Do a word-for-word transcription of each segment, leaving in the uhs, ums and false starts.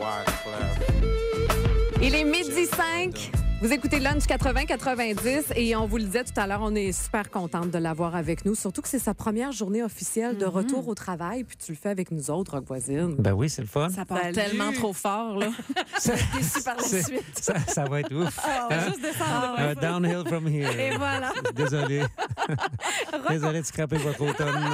Il est midi cinq. Vous écoutez Lunch quatre-vingts quatre-vingt-dix et on vous le disait tout à l'heure, on est super contente de l'avoir avec nous. Surtout que c'est sa première journée officielle de mm-hmm. retour au travail. Puis tu le fais avec nous autres, Rock Voisine. Ben oui, c'est le fun. Ça part Salut. tellement trop fort, là. Ça, déçu par la suite. Ça, ça va être ouf. Oh, on va juste descendre. Uh, downhill from here. Et voilà. Désolé. Désolé de scraper votre automne.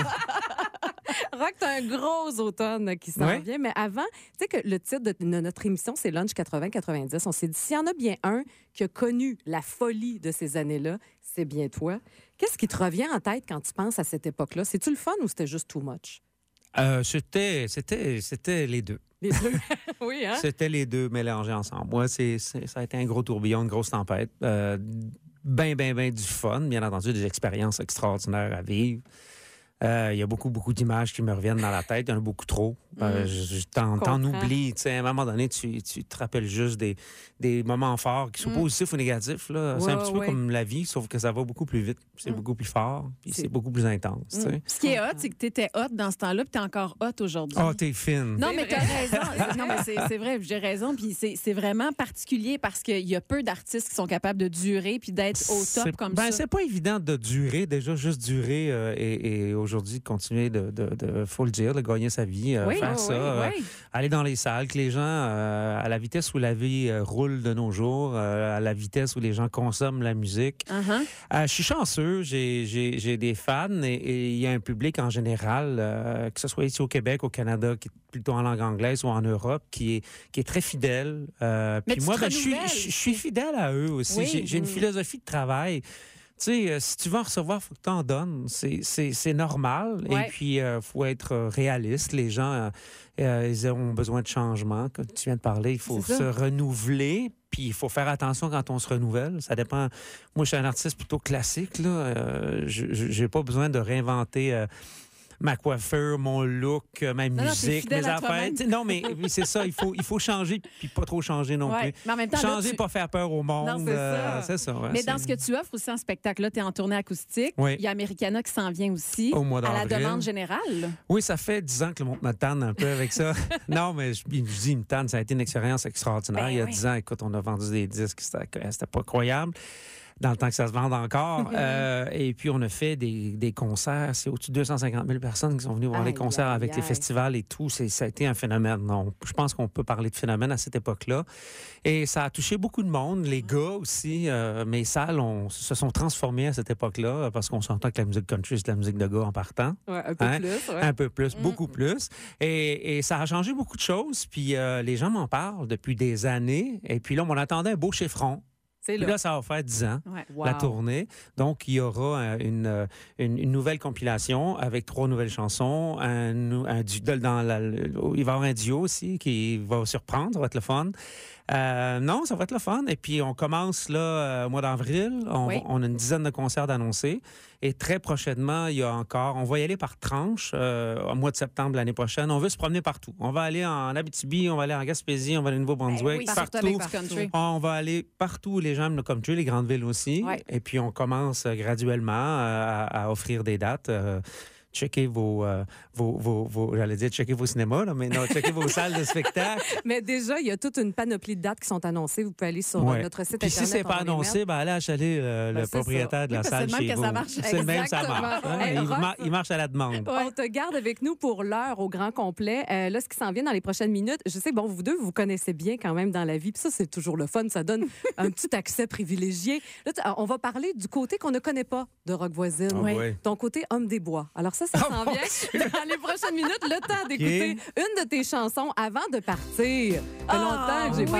Rock, t'as un gros automne qui s'en ouais. vient. Mais avant, tu sais que le titre de notre émission, c'est Lunch quatre-vingts quatre-vingt-dix. On s'est dit, s'il y en a bien un qui a connu la folie de ces années-là, c'est bien toi. Qu'est-ce qui te revient en tête quand tu penses à cette époque-là? C'est-tu le fun ou c'était juste too much? Euh, c'était, c'était, c'était les deux. Les deux? Oui, hein? C'était les deux mélangés ensemble. Moi, c'est, c'est, ça a été un gros tourbillon, une grosse tempête. Euh, ben, ben, ben du fun. Bien entendu, des expériences extraordinaires à vivre. Il euh, y a beaucoup, beaucoup d'images qui me reviennent dans la tête. Il y en a beaucoup trop. Mmh. Euh, je, je t'en, t'en oublies. À un moment donné, tu, tu te rappelles juste des, des moments forts qui sont mmh. positifs ou négatifs. Là. Ouais, c'est un petit ouais. peu comme la vie, sauf que ça va beaucoup plus vite. C'est mmh. beaucoup plus fort. Puis c'est... c'est beaucoup plus intense. Mmh. Ce qui est hot, c'est que tu étais hot dans ce temps-là, puis tu es encore hot aujourd'hui. Ah, oh, t'es fine. Non, c'est mais tu as raison. Non, mais c'est, c'est vrai, j'ai raison. Puis c'est, c'est vraiment particulier parce qu'il y a peu d'artistes qui sont capables de durer puis d'être au top c'est, comme ben, ça. C'est pas évident de durer. Déjà, juste durer euh, et, et aujourd'hui, de continuer de, de, de, faut le dire, de gagner sa vie, euh, oui, faire oui, ça, oui, euh, oui. aller dans les salles, que les gens, euh, à la vitesse où la vie euh, roule de nos jours, euh, à la vitesse où les gens consomment la musique. Uh-huh. Euh, je suis chanceux, j'ai, j'ai, j'ai des fans et il y a un public en général, euh, que ce soit ici au Québec, au Canada, qui est plutôt en langue anglaise ou en Europe, qui est, qui est très fidèle. Euh, puis moi, ben, je suis, je suis fidèle à eux aussi. Oui, j'ai, j'ai une philosophie de travail. Tu sais, euh, si tu veux en recevoir, il faut que tu en donnes. C'est, c'est, c'est normal. Ouais. Et puis, il euh, faut être réaliste. Les gens, euh, euh, ils ont besoin de changement. Comme tu viens de parler, il faut c'est se ça. renouveler. Puis, il faut faire attention quand on se renouvelle. Ça dépend. Moi, je suis un artiste plutôt classique. Là. Euh, je n'ai pas besoin de réinventer... Euh, ma coiffure, mon look, ma non, musique, non, mes affaires. Non, mais oui, c'est ça. Il faut, il faut changer, puis pas trop changer non ouais. plus. Mais en même temps, changer, là, tu... pas faire peur au monde. Non, c'est euh, ça. C'est ça ouais, mais c'est... dans ce que tu offres aussi en spectacle, là, tu es en tournée acoustique. Oui. Il y a Americana qui s'en vient aussi. Au mois d'avril. À la demande générale. Oui, ça fait dix ans que le monde me tanne un peu avec ça. Non, mais je, je dis, il me tanne. Ça a été une expérience extraordinaire. Ben, il y a dix oui. ans, écoute, on a vendu des disques. C'était, c'était pas croyable. Dans le temps que ça se vende encore. euh, et puis, on a fait des, des concerts. C'est au-dessus de deux cent cinquante mille personnes qui sont venues voir aïe, les concerts aïe, avec aïe. les festivals et tout. C'est, ça a été un phénomène. Non, je pense qu'on peut parler de phénomène à cette époque-là. Et ça a touché beaucoup de monde. Les gars aussi. Euh, mes salles on, se sont transformées à cette époque-là parce qu'on s'entend que la musique country, c'est de la musique de gars en partant. Ouais, un peu hein? plus. Ouais. Un peu plus, mm. beaucoup plus. Et, et ça a changé beaucoup de choses. Puis, euh, les gens m'en parlent depuis des années. Et puis là, on attendait un beau chiffron. C'est là. là, ça va faire dix ans, ouais. wow. la tournée. Donc, il y aura une, une, une nouvelle compilation avec trois nouvelles chansons. Un, un, dans la, il va y avoir un duo aussi qui va surprendre, ça va être le fun. Euh, non, ça va être le fun. Et puis, on commence là au mois d'avril. On, oui. on a une dizaine de concerts d'annoncés. Et très prochainement, il y a encore... On va y aller par tranche euh, au mois de septembre l'année prochaine. On veut se promener partout. On va aller en Abitibi, on va aller en Gaspésie, on va aller au Nouveau-Brunswick, oui, partout. partout. On va aller partout où les gens aiment le country, les grandes villes aussi. Ouais. Et puis, on commence graduellement à, à offrir des dates. Euh, checkez vos, euh, vos, vos, vos, j'allais dire checkez vos cinémas, là, mais non, checkez vos salles de spectacle. Mais déjà, il y a toute une panoplie de dates qui sont annoncées. Vous pouvez aller sur ouais. notre site Puis Internet. si c'est pas annoncé, ben allez acheter le, ben, le propriétaire ça. de la oui, salle c'est chez même vous. Que ça marche. C'est le même, ça marche. Hein? Hey, il, mar- il marche à la demande. Ouais. On te garde avec nous pour l'heure au grand complet. Euh, là, ce qui s'en vient dans les prochaines minutes, je sais, bon, vous deux, vous vous connaissez bien quand même dans la vie. Puis ça, c'est toujours le fun. Ça donne un petit accès privilégié. Là, on va parler du côté qu'on ne connaît pas de Rock Voisine. Oh, oui. Oui. Ton côté homme des bois. Alors ça, ça s'en oh, vient. Dans les prochaines minutes, le temps d'écouter okay. une de tes chansons avant de partir. Ça fait oh, longtemps que j'ai oui.